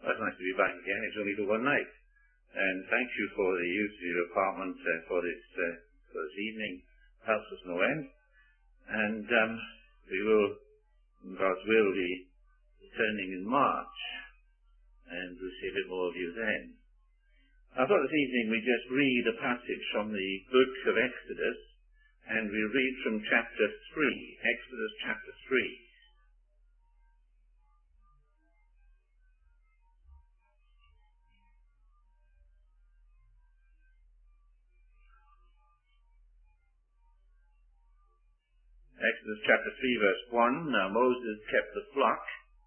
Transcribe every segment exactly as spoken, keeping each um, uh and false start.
Well, it's nice to be back again. It's only for one night. And thank you for the use of your apartment uh, for this uh, for this evening. Helps us no end. And um, we will, in God's will, be returning in March. And we'll see a bit more of you then. I thought this evening we just read a passage from the book of Exodus. And we read from chapter three. Exodus chapter three. Exodus chapter three, verse one. Now Moses kept the flock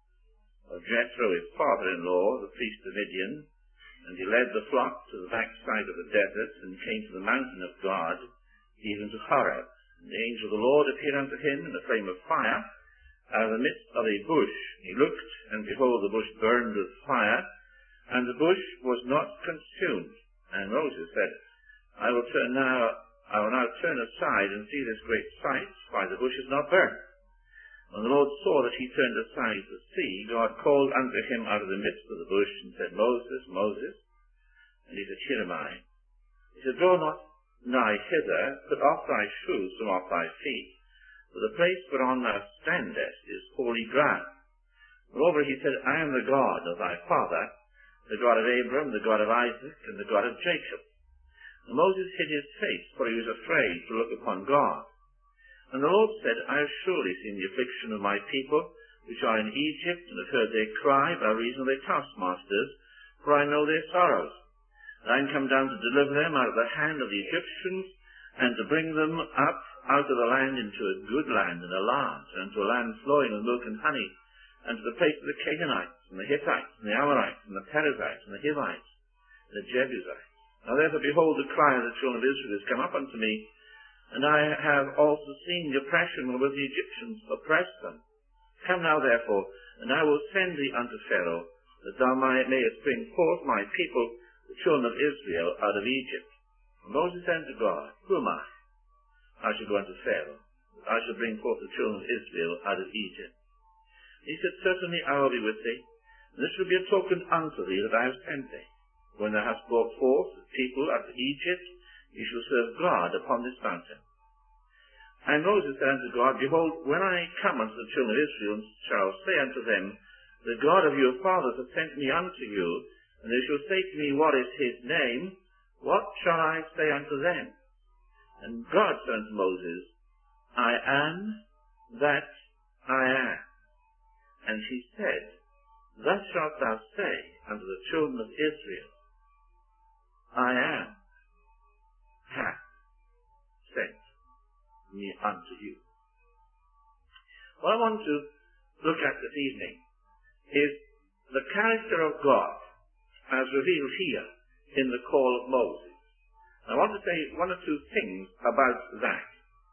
of Jethro, his father-in-law, the priest of Midian, and he led the flock to the backside of the desert, and came to the mountain of God, even to Horeb. And the angel of the Lord appeared unto him in a flame of fire, out of the midst of a bush. He looked, and behold, the bush burned with fire, and the bush was not consumed. And Moses said, I will turn now I will now turn aside and see this great sight, why the bush is not burnt. When the Lord saw that he turned aside to see, God called unto him out of the midst of the bush, and said, Moses, Moses. And he said, Here am I. He said, Draw not nigh hither, put off thy shoes from off thy feet, for the place whereon thou standest is holy ground. Moreover, he said, I am the God of thy father, the God of Abraham, the God of Isaac, and the God of Jacob. And Moses hid his face, for he was afraid to look upon God. And the Lord said, I have surely seen the affliction of my people, which are in Egypt, and have heard their cry by reason of their taskmasters, for I know their sorrows. And I am come down to deliver them out of the hand of the Egyptians, and to bring them up out of the land into a good land and a large, and to a land flowing with milk and honey, and to the place of the Canaanites, and the Hittites, and the Amorites, and the Perizzites, and the Hivites, and the Jebusites. Now therefore, behold, the cry of the children of Israel is come up unto me, and I have also seen the oppression wherewith the Egyptians oppressed them. Come now therefore, and I will send thee unto Pharaoh, that thou mayest bring forth my people, the children of Israel, out of Egypt. And Moses said unto God, Who am I? I shall go unto Pharaoh, that I shall bring forth the children of Israel out of Egypt. He said, Certainly I will be with thee, and this shall be a token unto thee that I have sent thee. When thou hast brought forth the people out of Egypt, ye shall serve God upon this mountain. And Moses said unto God, Behold, when I come unto the children of Israel, and shall say unto them, The God of your fathers hath sent me unto you, and they shall say to me, What is his name? What shall I say unto them? And God said unto Moses, I am that I am. And he said, Thus shalt thou say unto the children of Israel, I am, hath sent me unto you. What I want to look at this evening is the character of God as revealed here in the call of Moses. I want to say one or two things about that.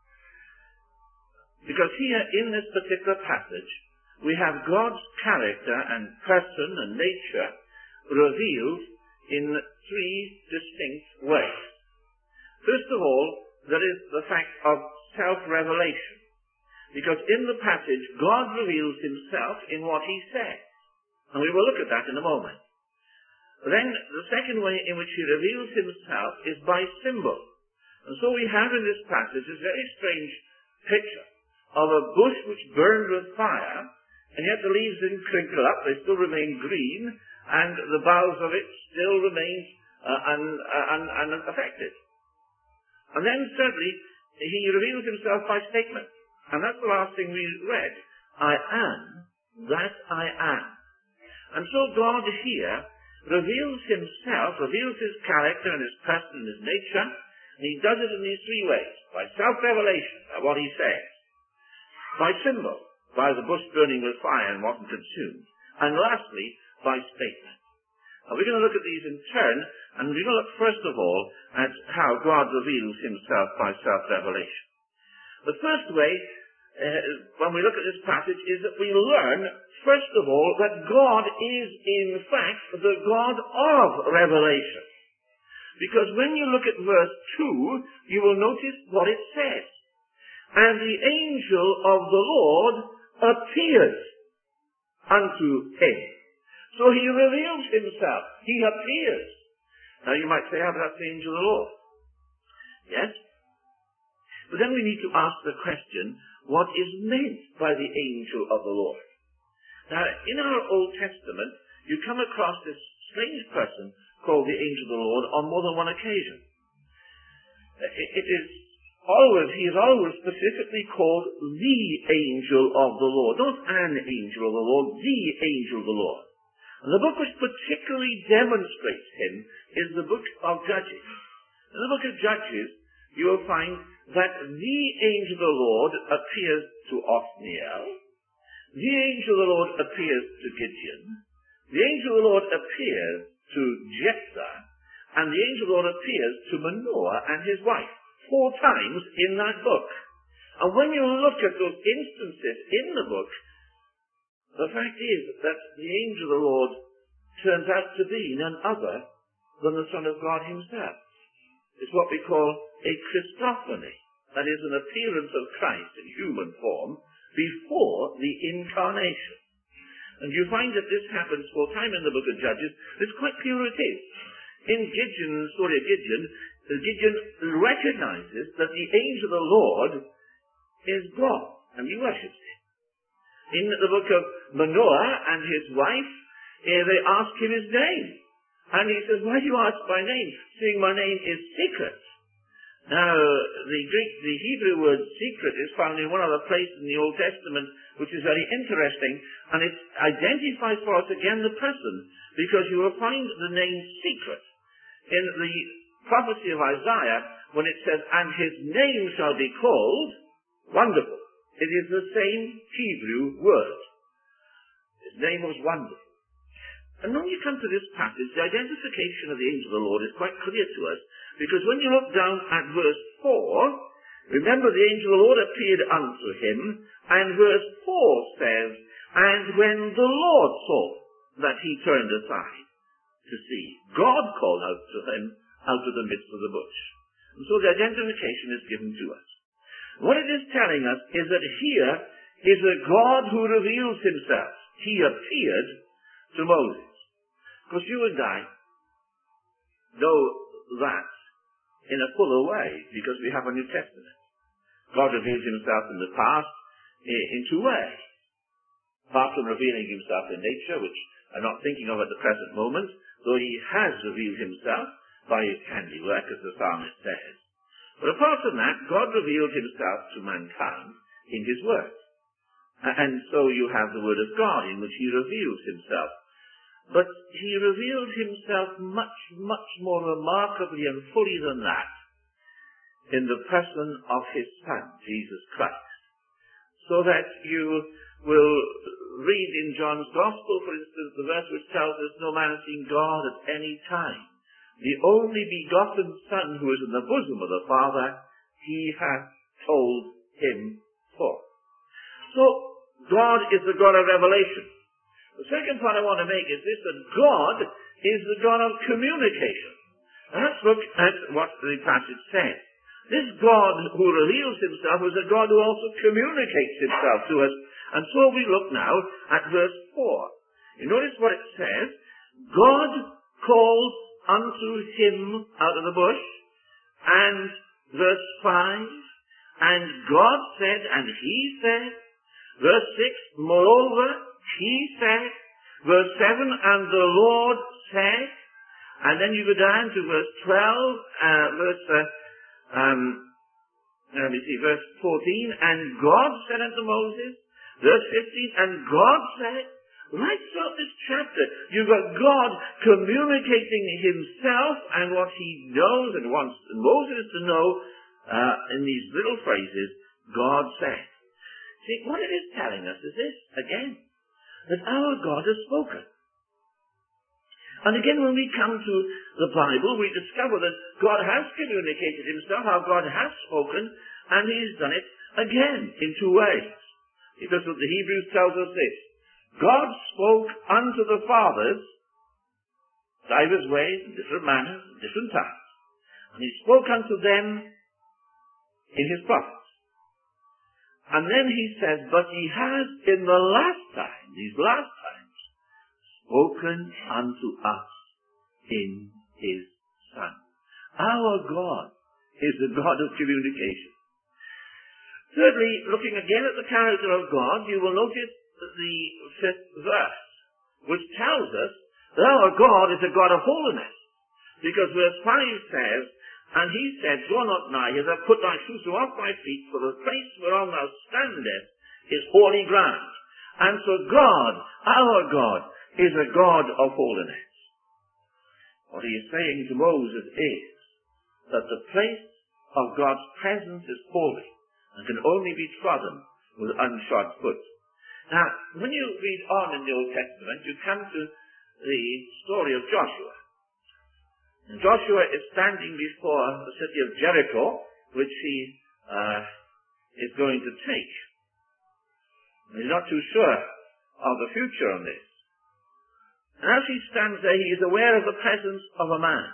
Because here in this particular passage, we have God's character and person and nature revealed in three distinct ways. First of all, there is the fact of self-revelation. Because in the passage, God reveals himself in what he says. And we will look at that in a moment. Then, the second way in which he reveals himself is by symbol. And so we have in this passage this very strange picture of a bush which burned with fire, and yet the leaves didn't crinkle up, they still remain green, and the boughs of it still remain uh, un, uh, un, unaffected. And then, thirdly, he reveals himself by statement. And that's the last thing we read. I am that I am. And so God here reveals himself, reveals his character and his person and his nature, and he does it in these three ways. By self-revelation, by what he says. By symbol, by the bush burning with fire and wasn't consumed. And lastly, by statement. Now we're going to look at these in turn, and we're going to look first of all at how God reveals himself by self-revelation. The first way, uh, when we look at this passage, is that we learn, first of all, that God is in fact the God of revelation. Because when you look at verse two, you will notice what it says. And the angel of the Lord appeared unto him. So he reveals himself. He appears. Now you might say, ah, but that's the angel of the Lord. Yes? But then we need to ask the question, what is meant by the angel of the Lord? Now, in our Old Testament, you come across this strange person called the angel of the Lord on more than one occasion. It is always, he is always specifically called the angel of the Lord. Not an angel of the Lord, the angel of the Lord. And the book which particularly demonstrates him is the book of Judges. In the book of Judges, you will find that the angel of the Lord appears to Othniel, the angel of the Lord appears to Gideon, the angel of the Lord appears to Jephthah, and the angel of the Lord appears to Manoah and his wife, four times in that book. And when you look at those instances in the book, the fact is that the angel of the Lord turns out to be none other than the Son of God himself. It's what we call a Christophany, that is, an appearance of Christ in human form before the incarnation. And you find that this happens for a time in the book of Judges. It's quite clear it is. In Gideon's story of Gideon, Gideon recognizes that the angel of the Lord is God, and he worships him. In the book of Manoah and his wife, eh, they ask him his name. And he says, why do you ask my name, seeing my name is secret? Now, the Greek, the Hebrew word secret is found in one other place in the Old Testament, which is very interesting, and it identifies for us again the person, because you will find the name secret in the prophecy of Isaiah, when it says, and his name shall be called Wonderful. It is the same Hebrew word. His name was Wonderful. And when you come to this passage, the identification of the angel of the Lord is quite clear to us, because when you look down at verse four, remember the angel of the Lord appeared unto him, and verse four says, and when the Lord saw that he turned aside to see, God called out to him out of the midst of the bush. And so the identification is given to us. What it is telling us is that here is a God who reveals himself. He appeared to Moses. Because you and I know that in a fuller way, because we have a New Testament. God reveals himself in the past in two ways. Apart from revealing himself in nature, which I'm not thinking of at the present moment, though he has revealed himself by his handiwork, as the psalmist says. But apart from that, God revealed himself to mankind in his word. And so you have the word of God in which he reveals himself. But he revealed himself much, much more remarkably and fully than that in the person of his Son, Jesus Christ. So that you will read in John's Gospel, for instance, the verse which tells us, no man has seen God at any time. The only begotten Son who is in the bosom of the Father, he hath told him forth. So, God is the God of revelation. The second point I want to make is this, that God is the God of communication. Now let's look at what the passage says. This God who reveals himself is a God who also communicates himself to us. And so we look now at verse four. You notice what it says. God called unto him out of the bush. And verse five. And God said, and he said. Verse six, moreover, he said. Verse seven, and the Lord said. And then you go down to verse twelve, uh, verse, uh, um, let me see, verse fourteen, and God said unto Moses. Verse fifteen, and God said. Right throughout this chapter, you've got God communicating himself and what he knows and wants Moses to know uh, in these little phrases, God said. See, what it is telling us is this, again, that our God has spoken. And again, when we come to the Bible, we discover that God has communicated himself, how God has spoken, and he's done it again in two ways. Because what the Hebrews tells us this, God spoke unto the fathers divers ways, in different manners, in different times. And he spoke unto them in his prophets. And then he says, but he has in the last time, these last times, spoken spoken unto us in his Son. Our God is the God of communication. Thirdly, looking again at the character of God, you will notice the fifth verse, which tells us that our God is a God of holiness. Because verse five says, And he said, Draw not nigh hither, put thy shoes from off thy feet, for the place whereon thou standest is holy ground. And so God, our God, is a God of holiness. What he is saying to Moses is that the place of God's presence is holy and can only be trodden with unshod foot. Now, when you read on in the Old Testament, you come to the story of Joshua. And Joshua is standing before the city of Jericho, which he uh, is going to take. He's not too sure of the future on this. And as he stands there, he is aware of the presence of a man.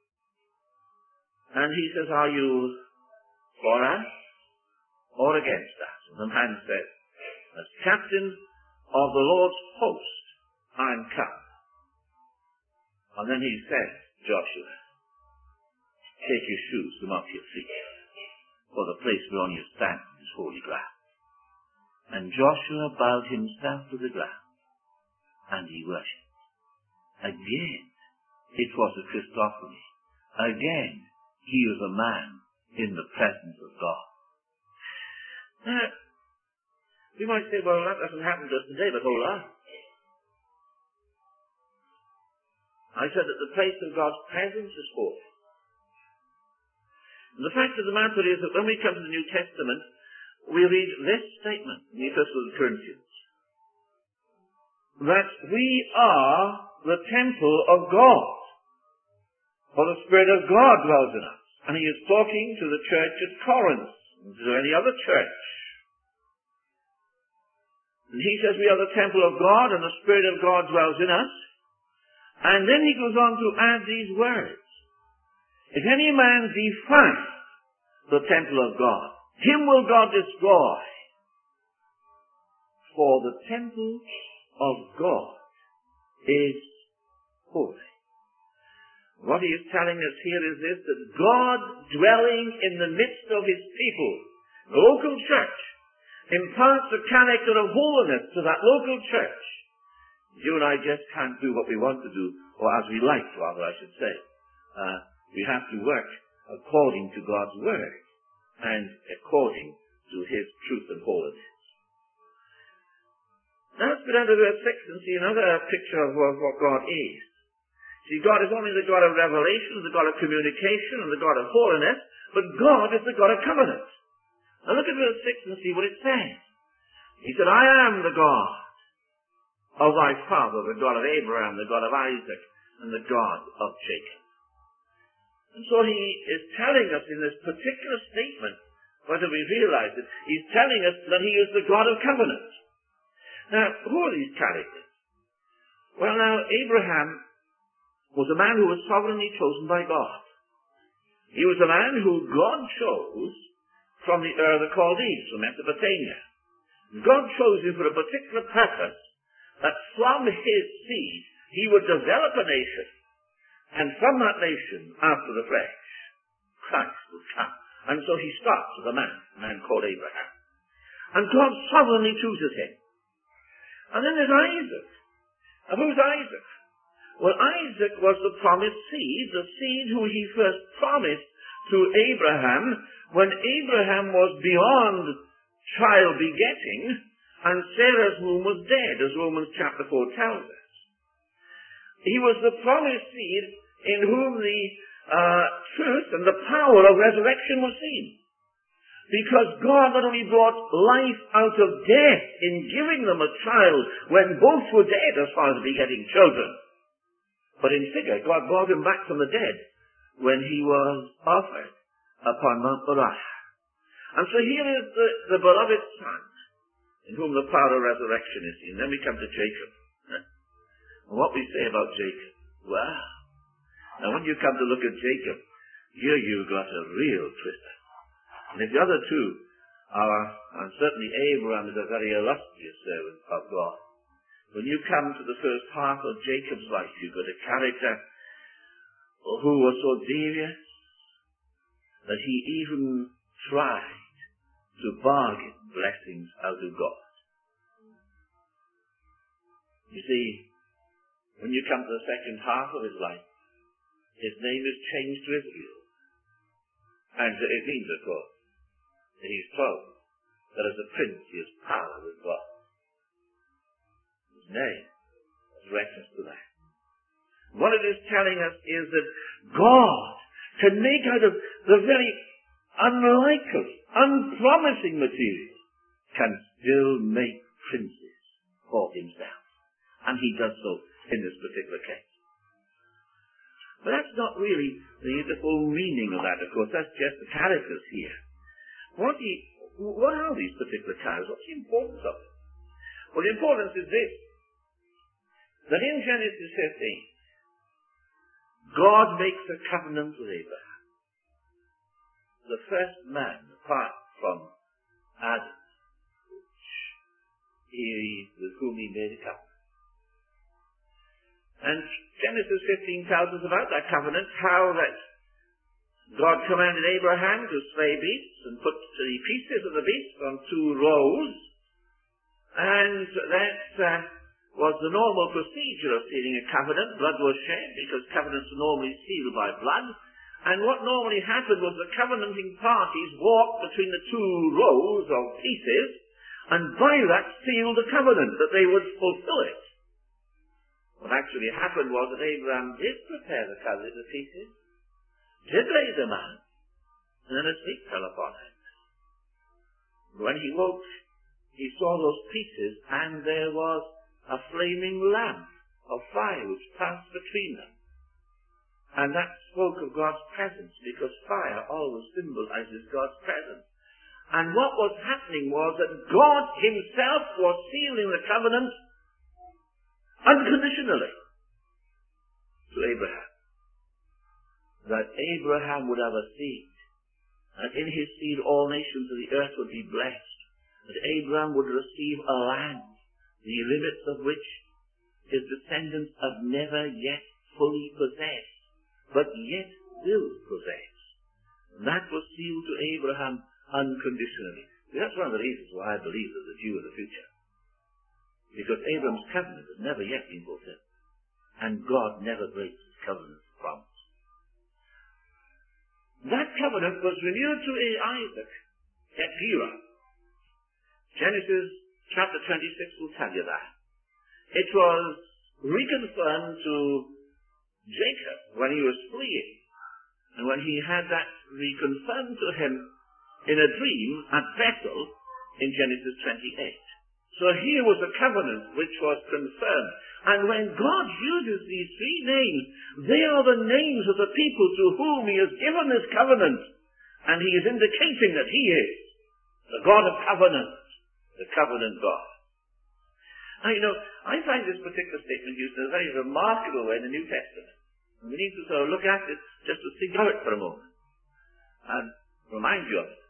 And he says, Are you for us or against us? And the man says, As captain of the Lord's host, I am come. And then he says, Joshua, take your shoes from off your feet, for the place whereon you stand is holy ground. And Joshua bowed himself to the ground, and he worshipped. Again, it was a Christophany. Again, he was a man in the presence of God. Now, we might say, well, that doesn't happen to us today, but hold on. I said that the place of God's presence is holy. And the fact of the matter is that when we come to the New Testament, we read this statement in the Epistle to the Corinthians, that we are the temple of God, for the Spirit of God dwells in us. And he is talking to the church at Corinth, and to any other church. And he says we are the temple of God, and the Spirit of God dwells in us. And then he goes on to add these words. If any man defile the temple of God, him will God destroy. For the temple of God is holy. What he is telling us here is this, that God dwelling in the midst of his people, the local church, imparts a character of holiness to that local church. You and I just can't do what we want to do, or as we like, rather, I should say. Uh, we have to work according to God's word and according to his truth and holiness. Now let's go down to verse six and see another picture of what God is. See, God is only the God of revelation, the God of communication, and the God of holiness, but God is the God of covenant. Now look at verse six and see what it says. He said, I am the God of thy father, the God of Abraham, the God of Isaac, and the God of Jacob. And so he is telling us in this particular statement, whether we realize it, he's telling us that he is the God of covenant. Now, who are these characters? Well, now, Abraham was a man who was sovereignly chosen by God. He was a man who God chose from the Ur of the Chaldees, from Mesopotamia. God chose him for a particular purpose, that from his seed he would develop a nation, and from that nation, after the flesh, Christ would come. And so he starts with a man, a man called Abraham. And God sovereignly chooses him. And then there's Isaac. And who's Isaac? Well, Isaac was the promised seed, the seed who he first promised to Abraham when Abraham was beyond child begetting, and Sarah's womb was dead, as Romans chapter four tells us. He was the promised seed in whom the uh, truth and the power of resurrection was seen. Because God not only brought life out of death in giving them a child when both were dead as far as begetting children, but in figure, God brought him back from the dead when he was offered upon Mount Moriah. And so here is the, the beloved Son, in whom the power of resurrection is seen. Then we come to Jacob. And what we say about Jacob, wow. Now when you come to look at Jacob, here you got a real twister. And if the other two are, and certainly Abraham is a very illustrious servant of God, When you come to the first half of Jacob's life, you've got a character who was so devious that he even tried to bargain blessings out of God. You see, when you come to the second half of his life, his name is changed to Israel. And it means, of course, that he's told that as a prince he has power with God. His name is reference to that. What it is telling us is that God can make out of the very unlikely, unpromising material, can still make princes for himself. And he does so in this particular case. But that's not really the full meaning of that, of course. That's just the characters here. What, he, what are these particular characters? What's the importance of them? Well, the importance is this, that in Genesis fifteen, God makes a covenant with Abraham. The first man, apart from Adam, he, with whom he made a covenant. And Genesis fifteen tells us about that covenant, how that God commanded Abraham to slay beasts and put the pieces of the beasts on two rows. And that uh, was the normal procedure of sealing a covenant. Blood was shed because covenants are normally sealed by blood. And what normally happened was the covenanting parties walked between the two rows of pieces and by that sealed the covenant, that they would fulfill it. What actually happened was that Abraham did prepare the covenant of pieces, did lay them out, and then a sleep fell upon him. When he woke, he saw those pieces, and there was a flaming lamp of fire which passed between them. And that spoke of God's presence, because fire always symbolizes God's presence. And what was happening was that God himself was sealing the covenant unconditionally to Abraham. That Abraham would have a seed, and in his seed all nations of the earth would be blessed. That Abraham would receive a land, the limits of which his descendants have never yet fully possessed, but yet will possess. And that was sealed to Abraham unconditionally. That's one of the reasons why I believe there's a Jew in the future. Because Abraham's covenant has never yet been fulfilled. And God never breaks his covenant promise. That covenant was renewed to Isaac at Gerar. Genesis chapter twenty-six will tell you that. It was reconfirmed to Jacob when he was fleeing. And when he had that reconfirmed to him in a dream at Bethel in Genesis twenty-eight. So here was a covenant which was confirmed. And when God uses these three names, they are the names of the people to whom he has given this covenant. And he is indicating that he is the God of covenant, the covenant God. Now, you know, I find this particular statement used in a very remarkable way in the New Testament. And we need to sort of look at it just to think of it for a moment and remind you of it.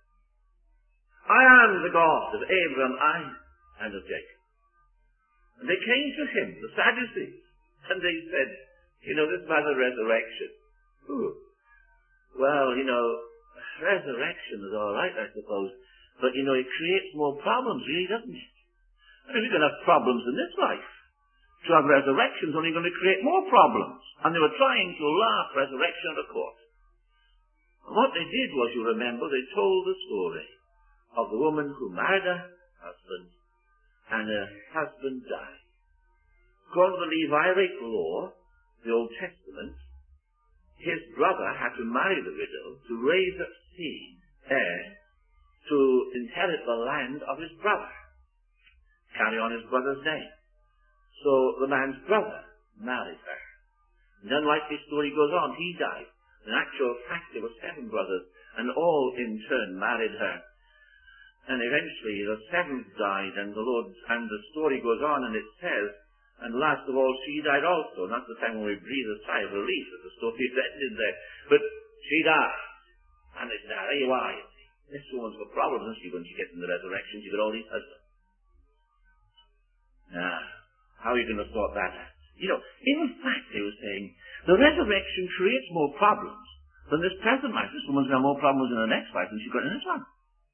I am the God of Abraham, Isaac, and of Jacob. And they came to him, the Sadducees, and they said, you know, this matter of resurrection. Ooh. Well, you know, resurrection is all right, I suppose, but, you know, it creates more problems, really, doesn't it? I mean, we're going to have problems in this life. To have resurrection is only going to create more problems. And they were trying to laugh resurrection out of court. And what they did was, you remember, they told the story of the woman who married her husband, and her husband died. According to the Levirate law, the Old Testament, his brother had to marry the widow to raise up seed, heir, to inherit the land of his brother, carry on his brother's name. So the man's brother married her. And then, like the story goes on, he died. In actual fact, there were seven brothers, and all in turn married her. And eventually the seventh died, and the Lord, and the story goes on, and it says, and last of all she died also. And that's the time when we breathe a sigh of relief that the story is ended there. But she died. And it's now, there you are, you see. This woman's got problems, isn't she, when she gets in the resurrection? She's got all these husbands. Now, How are you going to sort that out? You know, in fact, they were saying, the resurrection creates more problems than this present life. This woman's got more problems in the next life than she's got in this one.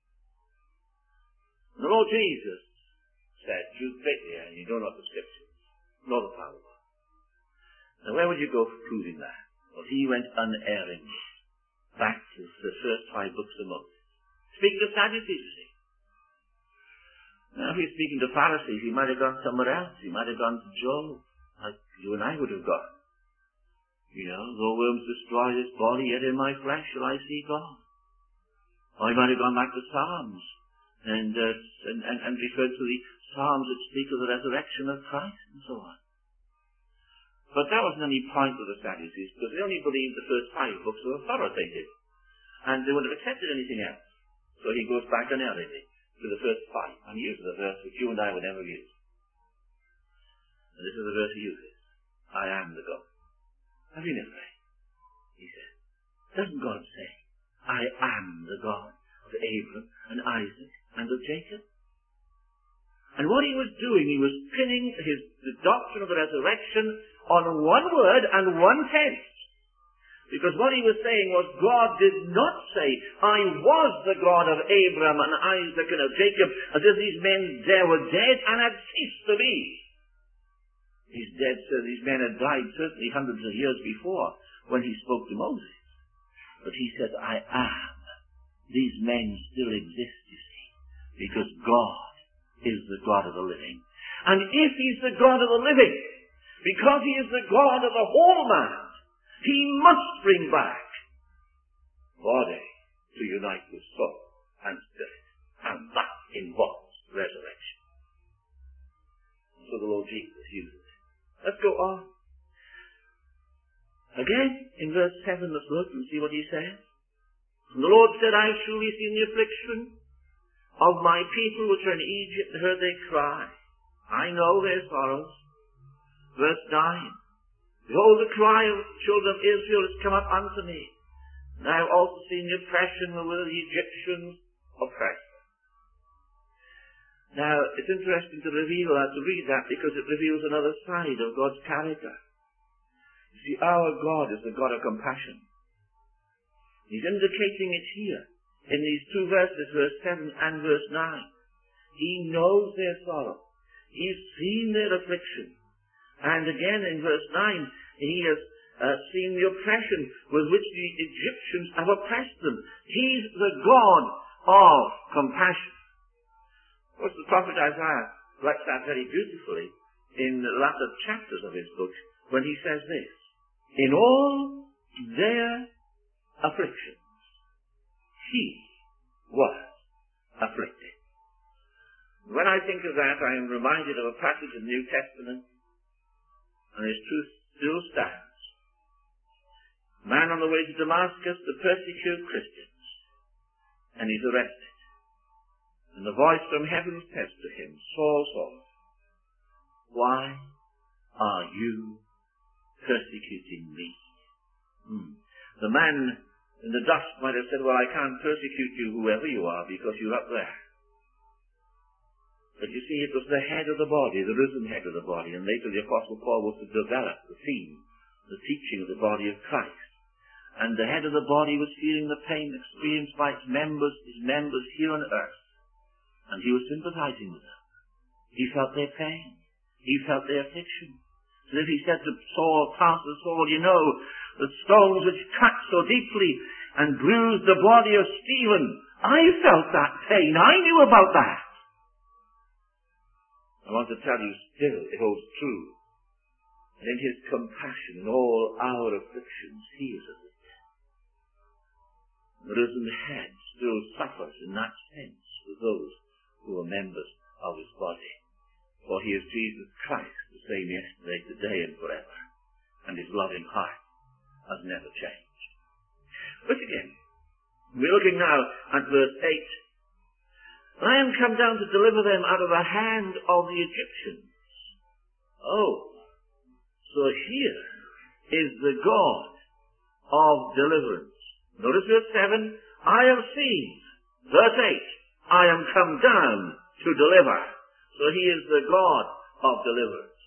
The Lord Jesus said, "Choose greatly, and you know not the Scriptures, nor the power of God." Now, where would you go for proving that? Well, he went unerringly back to the first five books of Moses. Speaking to Sadducees, you see. Now, if he's speaking to Pharisees, he might have gone somewhere else. He might have gone to Job, like you and I would have gone. You know, though worms destroy this body, yet in my flesh shall I see God. Or he might have gone back to Psalms and, uh, and, and, and referred to the Psalms that speak of the resurrection of Christ and so on. But that wasn't any point of the Sadducees, because they only believed the first five books were authoritative, and they wouldn't have accepted anything else. So he goes back unerringly to the first five, and uses a verse which you and I would never use. And this is the verse he uses. I am the God. Have you never read? He said. Doesn't God say, I am the God of Abraham and Isaac and of Jacob? And what he was doing, he was pinning his, the doctrine of the resurrection on one word and one tense. Because what he was saying was, God did not say, I was the God of Abraham and Isaac and of Jacob, as if these men there were dead and had ceased to be. These dead, so these men had died certainly hundreds of years before when he spoke to Moses. But he said, I am. These men still exist, you see, because God is the God of the living. And if he's the God of the living, because he is the God of the whole man, he must bring back body to unite with soul and spirit. And that involves resurrection. So the Lord Jesus uses it. Let's go on. Again, in verse seven, let's look and see what he says. And the Lord said, I have surely seen the affliction of my people which are in Egypt, and heard their cry. I know their sorrows. Verse nine. Behold, the cry of the children of Israel has come up unto me. And I have also seen the oppression wherewith the Egyptians oppressed. Now, it's interesting to reveal that, to read that, because it reveals another side of God's character. You see, our God is the God of compassion. He's indicating it here, in these two verses, verse seven and verse nine. He knows their sorrow. He's seen their affliction. And again in verse nine, he has uh, seen the oppression with which the Egyptians have oppressed them. He's the God of compassion. Of course, the prophet Isaiah writes that very beautifully in the latter chapters of his book when he says this, in all their afflictions, he was afflicted. When I think of that, I am reminded of a passage in the New Testament, and its truth still stands. Man on the way to Damascus to persecute Christians, and he's arrested. And the voice from heaven says to him, Saul, Saul, why are you persecuting me? Hmm. The man in the dust might have said, well, I can't persecute you, whoever you are, because you're up there. But you see, it was the head of the body, the risen head of the body, and later the Apostle Paul was to develop the theme, the teaching of the body of Christ. And the head of the body was feeling the pain experienced by its members, his members here on earth. And he was sympathizing with them. He felt their pain. He felt their affliction. So if he said to Saul, Pastor Saul, you know, the stones which cut so deeply and bruised the body of Stephen, I felt that pain. I knew about that. I want to tell you still, it holds true. And in his compassion in all our afflictions, he is at the death. The risen head still suffers in that sense with those who are members of his body. For he is Jesus Christ, the same yesterday, today, and forever. And his loving heart has never changed. But again, we're looking now at verse eight. I am come down to deliver them out of the hand of the Egyptians. Oh, so here is the God of deliverance. Notice verse seven, I have seen. Verse eight, I am come down to deliver. So he is the God of deliverance.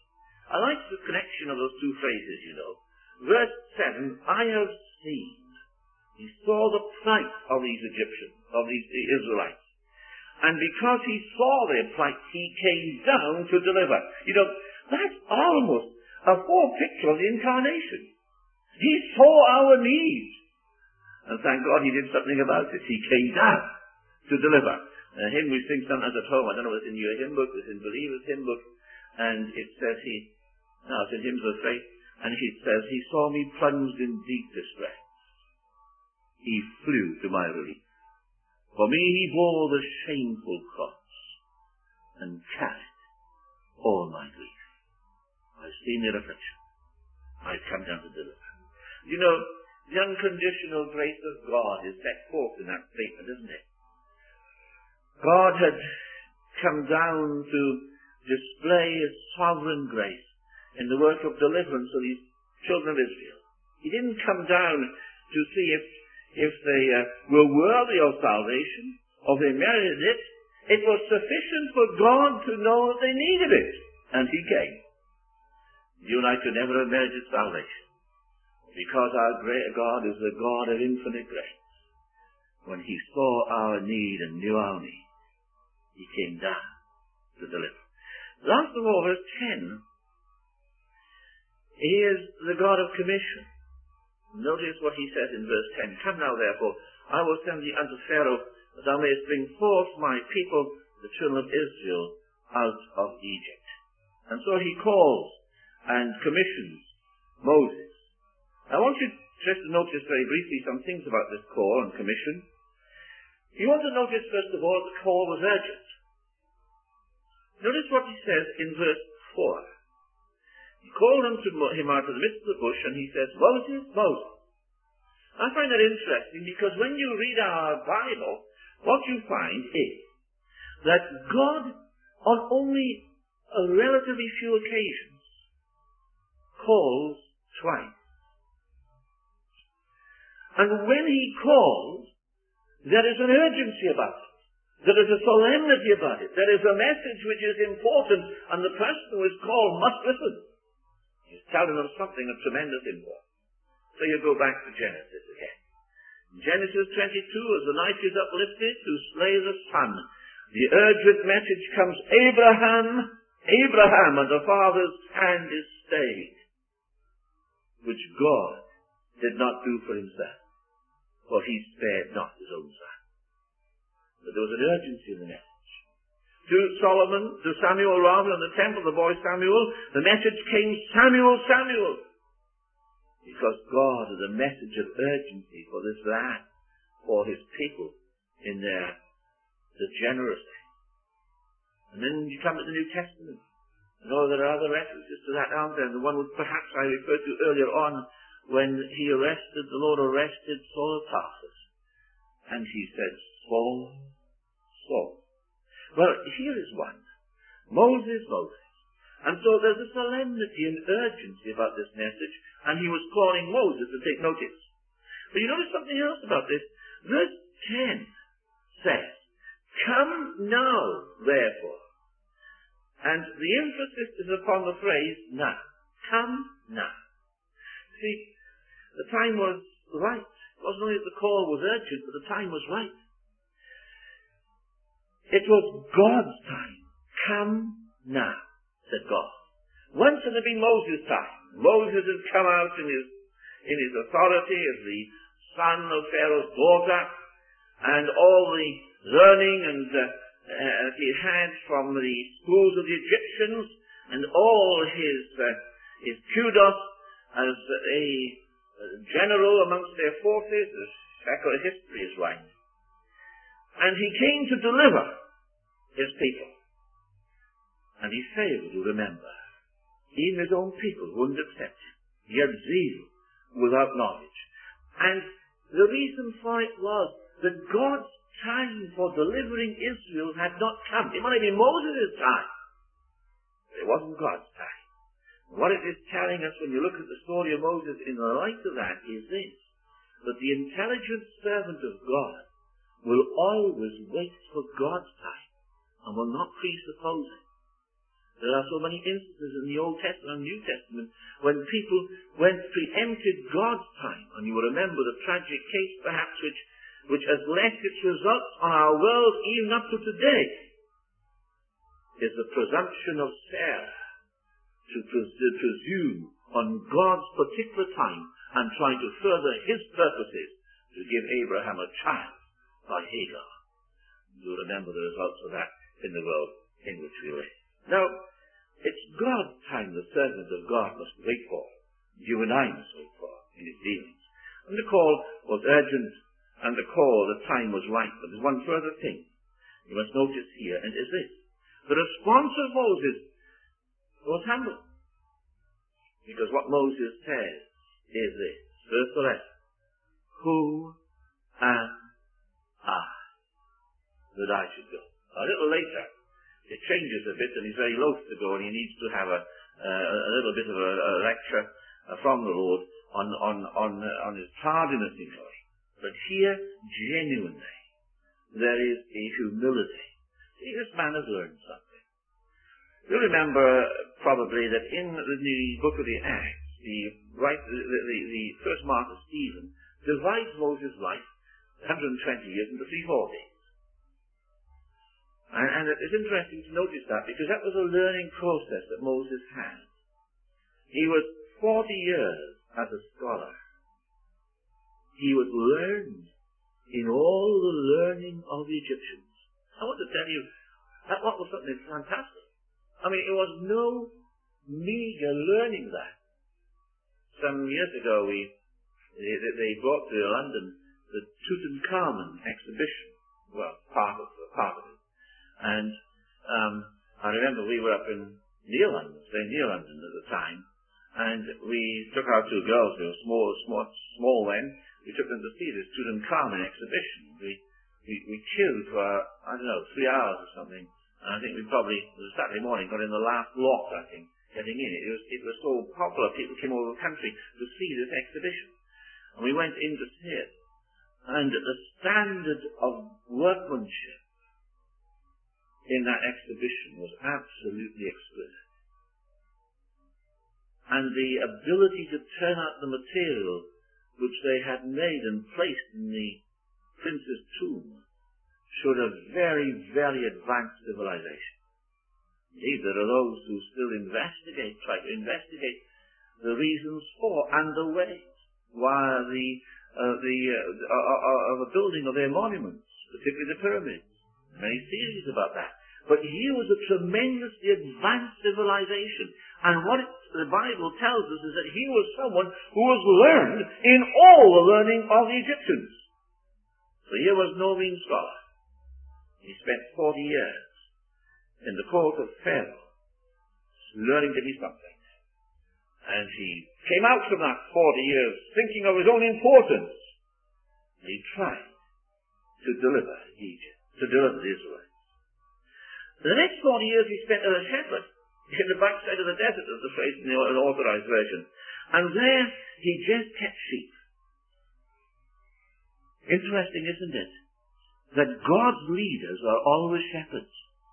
I like the connection of those two phrases, you know. Verse seven, I have seen. He saw the plight of these Egyptians, of these Israelites. And because he saw their plight, he came down to deliver. You know, that's almost a forepicture of the incarnation. He saw our needs. And thank God he did something about it. He came down to deliver. A hymn we sing sometimes at home, I don't know if it's in your hymn book, it's in Believer's hymn book, and it says he, no, it's in Hymns of Faith, and he says, he saw me plunged in deep distress. He flew to my relief. For me he bore the shameful cross and carried all my grief. I've seen their affliction. I've come down to deliver. You know, the unconditional grace of God is set forth in that statement, isn't it? God had come down to display his sovereign grace in the work of deliverance of these children of Israel. He didn't come down to see if, if they uh, were worthy of salvation, or they merited it. It was sufficient for God to know that they needed it. And he came. You and I could never have merited salvation, because our great God is the God of infinite grace. When he saw our need and knew our need, he came down to deliver. Last of all, verse ten, he is the God of commission. Notice what he says in verse ten. Come now, therefore, I will send thee unto Pharaoh, that thou mayest bring forth my people, the children of Israel, out of Egypt. And so he calls and commissions Moses. I want you just to notice very briefly some things about this call and commission. You want to notice, first of all, the call was urgent. Notice what he says in verse four. He called unto him out of the midst of the bush, and he says, Moses, Moses. I find that interesting, because when you read our Bible, what you find is that God, on only a relatively few occasions, calls twice. And when he calls, there is an urgency about it. There is a solemnity about it. There is a message which is important, and the person who is called must listen. He's telling them something of tremendous import. So you go back to Genesis again. In Genesis twenty-two, as the knife is uplifted to slay the son, the urgent message comes, Abraham, Abraham, and the father's hand is stayed, which God did not do for himself, for he spared not his own son. But there was an urgency in the message. To Solomon, to Samuel rather, in the temple, the boy Samuel, the message came, Samuel, Samuel. Because God had a message of urgency for this land, for his people in their degeneracy. And then you come to the New Testament. And oh, there are other references to that, aren't there? The one which perhaps I referred to earlier on, when he arrested, the Lord arrested Saul of Tarsus. And he said, Saul, Saul. Well, here is one. Moses, Moses. And so there's a solemnity and urgency about this message, and he was calling Moses to take notice. But you notice something else about this. Verse ten says, Come now, therefore. And the emphasis is upon the phrase, now. Come now. See, the time was right. It wasn't only that the call was urgent, but the time was right. It was God's time. Come now, said God. Once it had been Moses' time. Moses had come out in his, in his authority as the son of Pharaoh's daughter, and all the learning and uh, uh, he had from the schools of the Egyptians, and all his uh, his kudos as a general amongst their forces, as secular history is right. And he came to deliver his people. And he failed, you remember. Even his own people wouldn't accept him. He had zeal without knowledge. And the reason for it was that God's time for delivering Israel had not come. It might have been Moses' time, but it wasn't God's time. What it is telling us when you look at the story of Moses in the light of that is this, that the intelligent servant of God will always wait for God's time and will not presuppose it. There are so many instances in the Old Testament and New Testament when people went preempted God's time. And you will remember the tragic case perhaps which, which has left its results on our world even up to today, is the presumption of Sarah to, pres- to presume on God's particular time and try to further his purposes to give Abraham a child by Hagar. You remember the results of that in the world in which we live. Now, it's God's time the servant of God must wait for. You and I must wait for in his dealings. And the call was urgent, and the call, the time was right. But there's one further thing you must notice here, and it is this. The response of Moses was humble. Because what Moses says is this, verse eleven, who am I that I should go? A little later, it changes a bit, and he's very loath to go, and he needs to have a, uh, a little bit of a, a lecture uh, from the Lord on on on, uh, on his tardiness in going. But here, genuinely, there is a humility. See, this man has learned something. You remember probably that in the, the book of the Acts, the right, the, the, the first martyr Stephen divides Moses' life, one hundred twenty years, into three forties. And, and it is interesting to notice that, because that was a learning process that Moses had. He was forty years as a scholar. He was learned in all the learning of the Egyptians. I want to tell you, that was something fantastic. I mean, it was no meager learning that. Some years ago, we they, they brought to London the Tutankhamun exhibition. Well, part of part of it. And um, I remember we were up in near London, staying near London at the time, and we took our two girls, who were small, small, small then. We took them to see this Tutankhamun exhibition. We, we we queued for I don't know three hours or something, and I think we probably it was Saturday morning got in the last lot. I think getting in it. It was it was so popular. People came all over the country to see this exhibition, and we went in to see it. And the standard of workmanship in that exhibition was absolutely exquisite. And the ability to turn out the material which they had made and placed in the prince's tomb showed a very, very advanced civilization. Indeed, there are those who still investigate, try to investigate the reasons for and the ways why the uh, the uh, uh, of the building of their monuments, particularly the pyramids. Many theories about that. But here was a tremendously advanced civilization. And what it, the Bible tells us is that he was someone who was learned in all the learning of the Egyptians. So here was no mean scholar. He spent forty years in the court of Pharaoh, learning to be something. And he came out from that forty years thinking of his own importance. And he tried to deliver Egypt, to deliver the Israelites. The next forty years he spent as a shepherd in the backside of the desert, as the phrase in the Authorized Version. And there he just kept sheep. Interesting, isn't it? That God's leaders are always shepherds.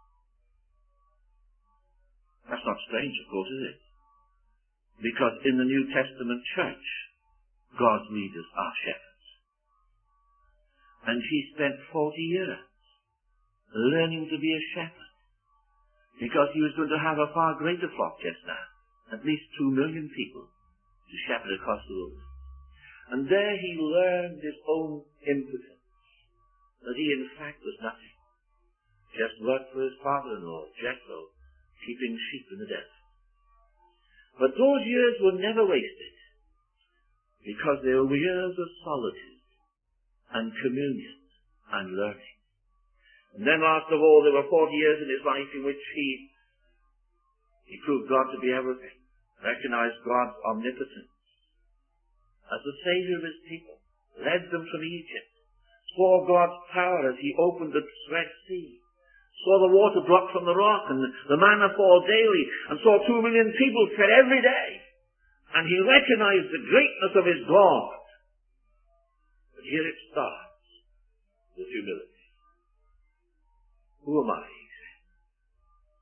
That's not strange, of course, is it? Because in the New Testament church, God's leaders are shepherds. And he spent forty years learning to be a shepherd. Because he was going to have a far greater flock just now. At least two million people to shepherd across the wilderness. And there he learned his own impotence. That he in fact was nothing. Just worked for his father-in-law, Jethro, keeping sheep in the desert. But those years were never wasted. Because they were years of solitude and communion and learning. And then last of all, there were forty years in his life in which he, he proved God to be everything, recognized God's omnipotence as the Savior of his people, led them from Egypt, saw God's power as he opened the Red Sea, saw the water drop from the rock and the manna fall daily, and saw two million people fed every day. And he recognized the greatness of his God. But here it starts with humility. Who am I, he said?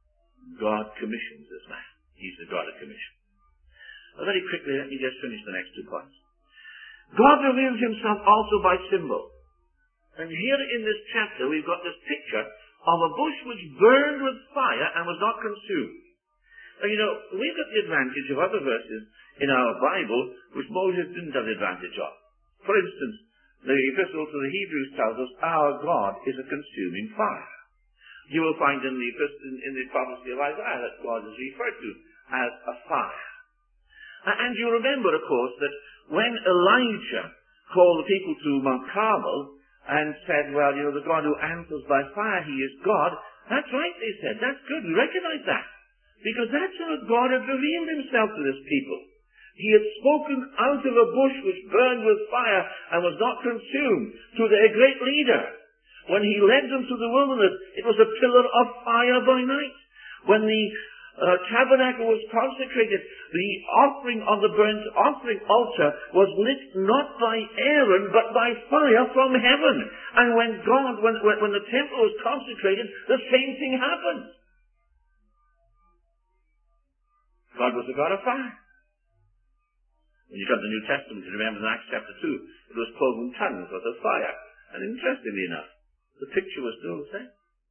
God commissions this man. He's the God of commission. Now, very quickly, let me just finish the next two points. God reveals himself also by symbol. And here in this chapter, we've got this picture of a bush which burned with fire and was not consumed. Now, you know, we've got the advantage of other verses in our Bible which Moses didn't have the advantage of. For instance, the epistle to the Hebrews tells us our God is a consuming fire. You will find in the, in, in the prophecy of Isaiah that God is referred to as a fire. And you remember, of course, that when Elijah called the people to Mount Carmel and said, well, you know, the God who answers by fire, he is God. That's right, they said. That's good. We recognize that. Because that's how God had revealed himself to this people. He had spoken out of a bush which burned with fire and was not consumed to their great leader. When he led them to the wilderness, it was a pillar of fire by night. When the uh, tabernacle was consecrated, the offering on the burnt offering altar was lit not by Aaron, but by fire from heaven. And when God, when, when, when the temple was consecrated, the same thing happened. God was a God of fire. When you come to the New Testament, you remember in Acts chapter two, it was cloven tongues of the fire. And interestingly enough, the picture was still the same.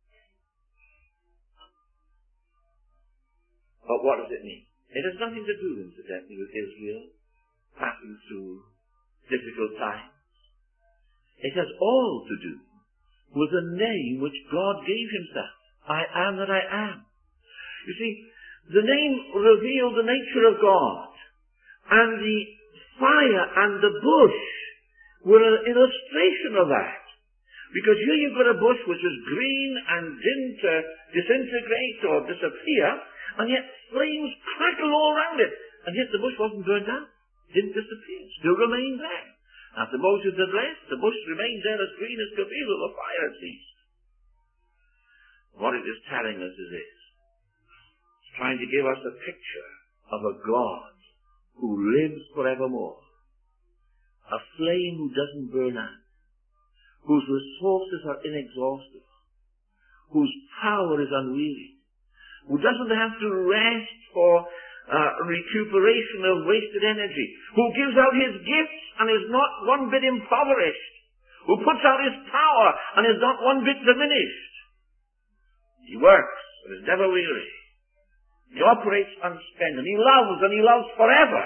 But what does it mean? It has nothing to do, incidentally, with Israel passing through difficult times. It has all to do with the name which God gave himself. I am that I am. You see, the name revealed the nature of God. And the fire and the bush were an illustration of that. Because here you've got a bush which was green and didn't uh, disintegrate or disappear, and yet flames crackle all around it. And yet the bush wasn't burned out. Didn't disappear. Still remained there. After Moses had left, the bush remained there as green as could be, till the fire had ceased. What it is telling us is this. It's trying to give us a picture of a God who lives forevermore. A flame who doesn't burn out. Whose resources are inexhaustible. Whose power is unwearied. Who doesn't have to rest for uh, recuperation of wasted energy. Who gives out his gifts and is not one bit impoverished. Who puts out his power and is not one bit diminished. He works and is never weary. He operates unspent, and he loves, and he loves forever.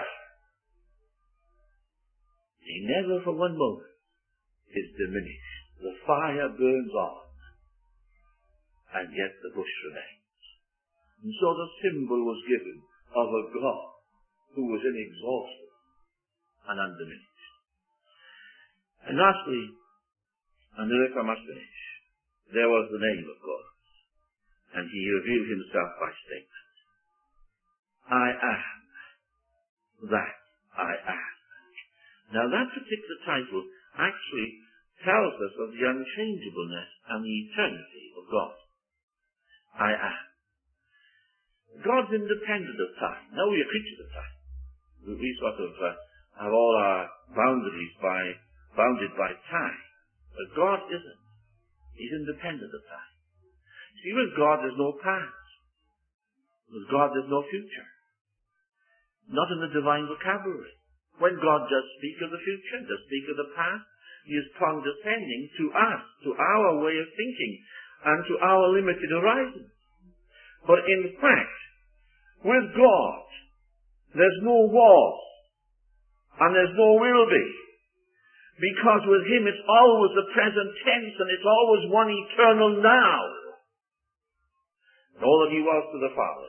He never for one moment is diminished. The fire burns on, and yet the bush remains. And so the symbol was given of a God who was inexhaustible and undiminished. And lastly, and if I must finish, there was the name of God, and he revealed himself by statement. I am that I am. Now that particular title actually tells us of the unchangeableness and the eternity of God. I am. God's independent of time. Now we are creatures of time. We sort of uh, have all our boundaries by, bounded by time. But God isn't. He's independent of time. See, with God there's no past. With God there's no future. Not in the divine vocabulary. When God does speak of the future, does speak of the past, he is condescending to us, to our way of thinking, and to our limited horizon. But in fact, with God, there's no was, and there's no will be. Because with him it's always the present tense, and it's always one eternal now. And all that he was to the fathers,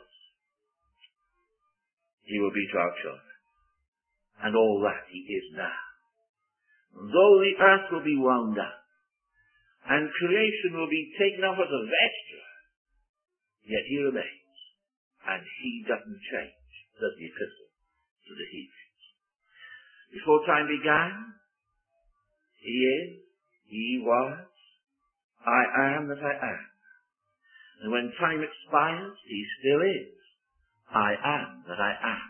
he will be to our children. And all that he is now. Though the earth will be wound up, and creation will be taken up as a vesture, yet he remains. And he doesn't change, says the epistle to the Hebrews. Before time began, he is, he was, I am that I am. And when time expires, he still is. I am that I am.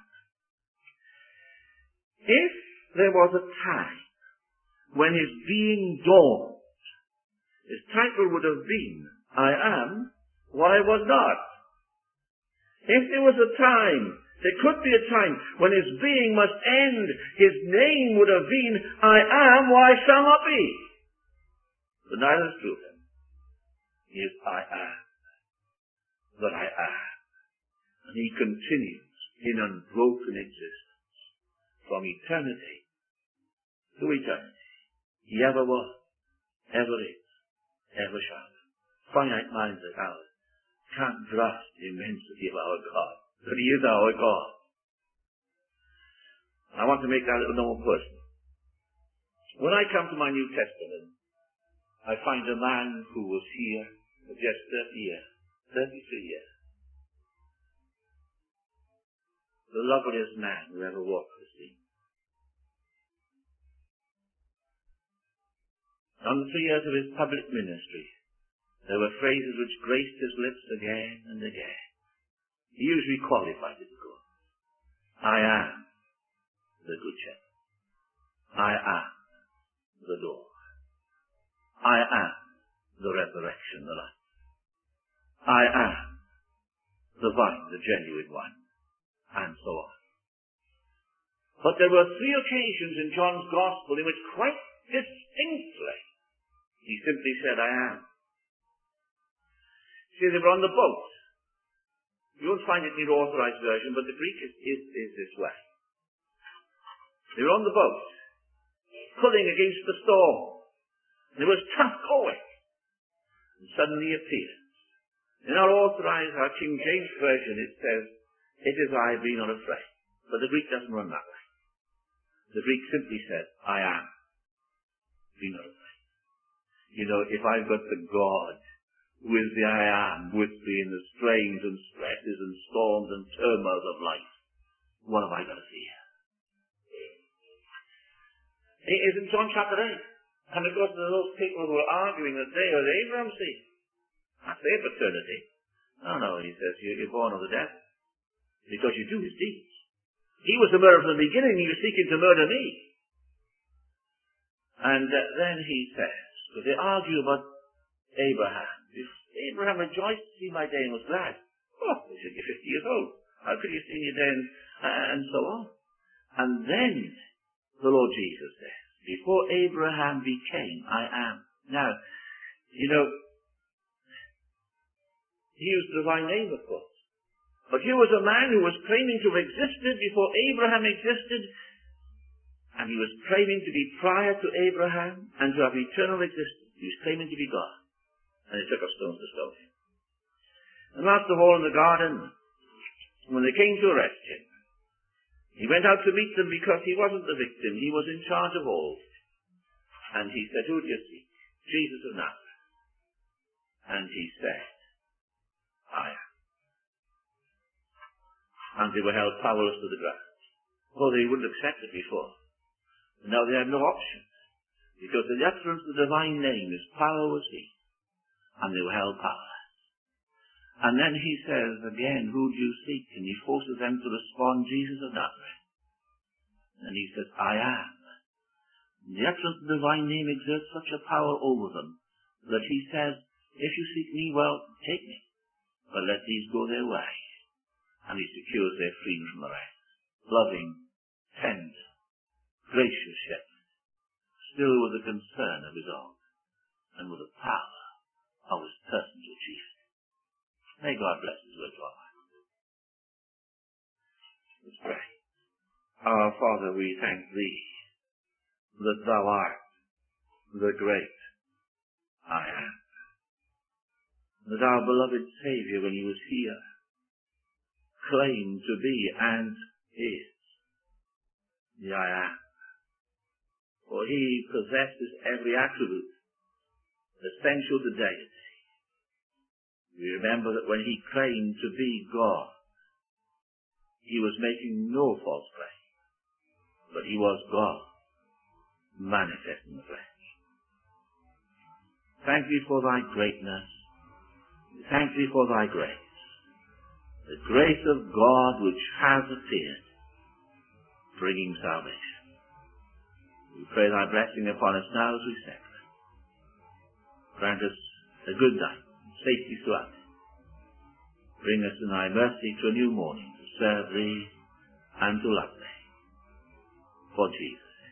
If there was a time when his being dawned, his title would have been, I am what I was not. If there was a time, there could be a time when his being must end, his name would have been, I am, why shall not be. But neither is true of him. He is I am, that I am. And he continues in unbroken existence from eternity to eternity. He ever was, ever is, ever shall be. Finite minds like ours can't grasp the immensity of our God. But he is our God. I want to make that a little more personal. When I come to my New Testament, I find a man who was here for just thirty years, thirty-three years. The loveliest man who ever walked the scene. On the three years of his public ministry, there were phrases which graced his lips again and again. He usually qualified it to go. I am the good shepherd. I am the door. I am the resurrection, the life. I am the vine, the genuine one, and so on. But there were three occasions in John's Gospel in which quite distinctly he simply said, I am. See, they were on the boat. You won't find it in your authorized version, but the Greek is, is, is this way. They were on the boat, pulling against the storm. And it was tough going. And suddenly appeared. In our authorized, our King James version, it says, it is I, be not afraid. But the Greek doesn't run that way. The Greek simply says, I am. Be not afraid. You know, if I've got the God who is the I am with me in the strains and stresses and storms and turmoils of life, what have I got to fear? It is in John chapter eight. And of course, there are those people who are arguing that they are the Abraham's seed. That's their paternity. No, no, he says, you're born of the devil. Because you do his deeds. He was the murderer from the beginning, he was seeking to murder me. And uh, then he says, because they argue about Abraham. If Abraham rejoiced to see my day and was glad. Oh, he said, you're fifty years old. How could you see your day and, uh, and so on? And then the Lord Jesus says, before Abraham became, I am. Now, you know, he used the divine name, of course. But here was a man who was claiming to have existed before Abraham existed, and he was claiming to be prior to Abraham and to have eternal existence. He was claiming to be God. And they took up stones to stone him. And last of all in the garden, when they came to arrest him, he went out to meet them because he wasn't the victim. He was in charge of all. And he said, who do you seek? Jesus of Nazareth. And he said, I am. And they were held powerless to the ground. Well, they wouldn't accept it before. But now they had no option. Because the utterance of the divine name is power was he. And they were held powerless. And then he says again, who do you seek? And he forces them to respond, Jesus of Nazareth. And he says, I am. And the utterance of the divine name exerts such a power over them that he says, if you seek me, well, take me. But let these go their way. And he secures their freedom from the rest. Loving, tender, gracious shepherd. Still with the concern of his own. And with the power of his person to achieve it. May God bless his word to our lives. Let's pray. Our Father, we thank thee that thou art the great I am. That our beloved Saviour, when he was here, claimed to be and is the I am. For he possesses every attribute essential to deity. We remember that when he claimed to be God, he was making no false claim, but he was God, manifest in the flesh. Thank thee for thy greatness. Thank thee for thy grace. The grace of God which has appeared, bringing salvation. We pray thy blessing upon us now as we separate. Grant us a good night, safety throughout it. Bring us in thy mercy to a new morning, to serve thee and to love thee. For Jesus.